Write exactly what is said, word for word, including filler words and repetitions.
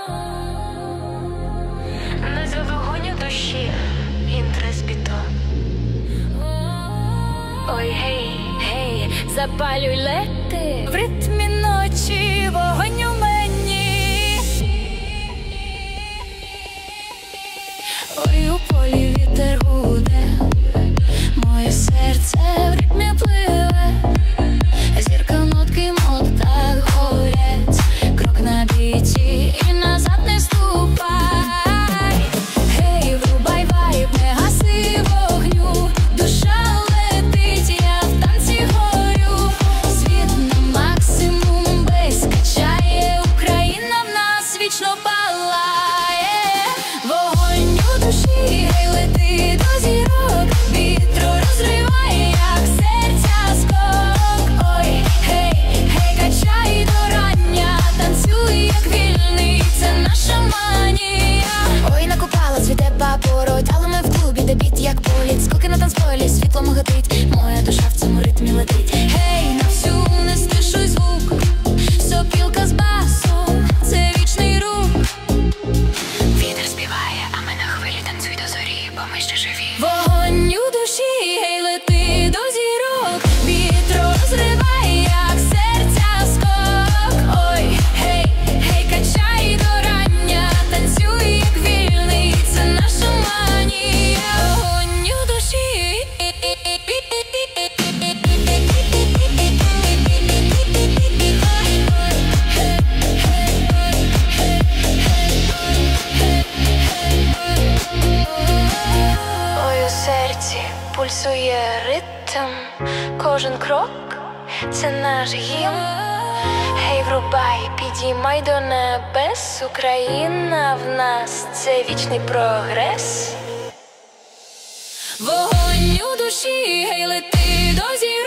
Назва вогонь у душі інтреспіто. Ой, гей, гей, запалюй лети в ритмі ночі, вогонь у мені. Ой, у полі вітер гуде, моє серце в ритмі пливе. Зірка нотки мод так горять, крок на біті і назад не ступай. Гей, врубай вайб, не гаси вогню, душа летить, я в танці горю. Світ на максимум бейс качає, Україна в нас вічно палає. Вогонь у душі, гей, лети до зірок, вітру розриває, як серця скок. Ой, гей, гей, качай до рання, танцюй, як вільний, це наша манія. Ой, накупала, цвіте папороть, але ми в клубі, де біт як політ. Скоки на танцполі, світлом гатить, моя душа в цьому ритмі летить. Гей, на всю не стишуй звук, сопілка з басом, це вічний рух. Вітер співає, а ми на хвилі, танцюй до зорі, бо ми ще живі. Вогонь у душі, гей, лети до зірок, вітру розриває, як серця скок. Ой, гей, гей, качай до рання, танцюй, як вільний, це наша манія. Вогонь у душі. Ой, у серці пульсує ритм, кожен крок – це наш гімн. Гей, врубай, підіймай до небес, Україна в нас – це вічний прогрес. Вогонь у душі, гей, лети до зірок.